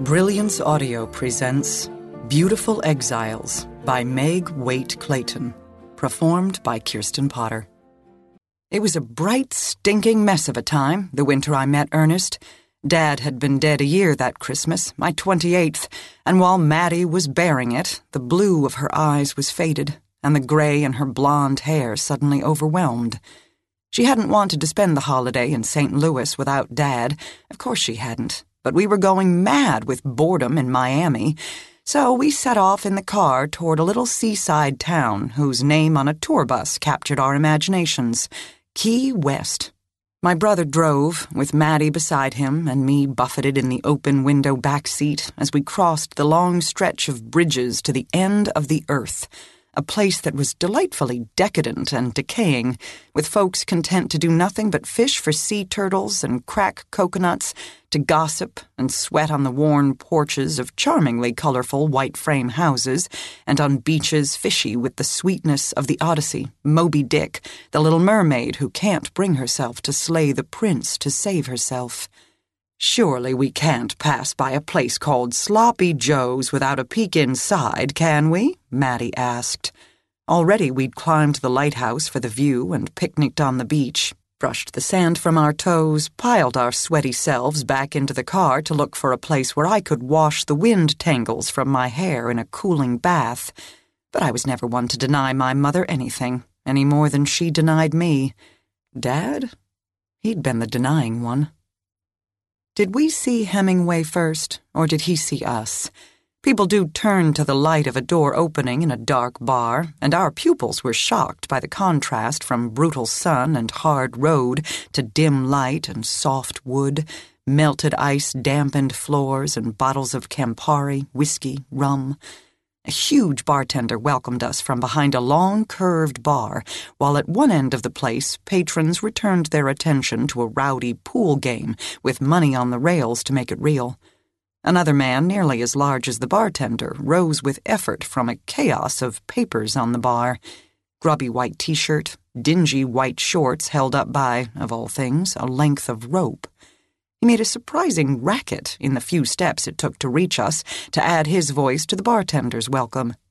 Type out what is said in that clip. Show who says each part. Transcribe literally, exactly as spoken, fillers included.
Speaker 1: Brilliance Audio presents Beautiful Exiles by Meg Waite Clayton, performed by Kirsten Potter. It was a bright, stinking mess of a time, the winter I met Ernest. Dad had been dead a year that Christmas, my twenty-eighth, and while Maddie was bearing it, the blue of her eyes was faded, and the gray in her blonde hair suddenly overwhelmed. She hadn't wanted to spend the holiday in Saint Louis without Dad. Of course she hadn't. But we were going mad with boredom in Miami, so we set off in the car toward a little seaside town whose name on a tour bus captured our imaginations, Key West. My brother drove, with Maddie beside him and me buffeted in the open window back seat as we crossed the long stretch of bridges to the end of the earth, a place that was delightfully decadent and decaying, with folks content to do nothing but fish for sea turtles and crack coconuts, to gossip and sweat on the worn porches of charmingly colorful white frame houses, and on beaches fishy with the sweetness of the Odyssey, Moby Dick, the little mermaid who can't bring herself to slay the prince to save herself. Surely we can't pass by a place called Sloppy Joe's without a peek inside, can we? Maddie asked. Already we'd climbed the lighthouse for the view and picnicked on the beach, brushed the sand from our toes, piled our sweaty selves back into the car to look for a place where I could wash the wind tangles from my hair in a cooling bath. But I was never one to deny my mother anything, any more than she denied me. Dad? He'd been the denying one. Did we see Hemingway first, or did he see us? People do turn to the light of a door opening in a dark bar, and our pupils were shocked by the contrast from brutal sun and hard road to dim light and soft wood, melted ice-dampened floors and bottles of Campari, whiskey, rum. A huge bartender welcomed us from behind a long, curved bar, while at one end of the place, patrons returned their attention to a rowdy pool game with money on the rails to make it real. Another man, nearly as large as the bartender, rose with effort from a chaos of papers on the bar. Grubby white t-shirt, dingy white shorts held up by, of all things, a length of rope. He made a surprising racket in the few steps it took to reach us, to add his voice to the bartender's welcome.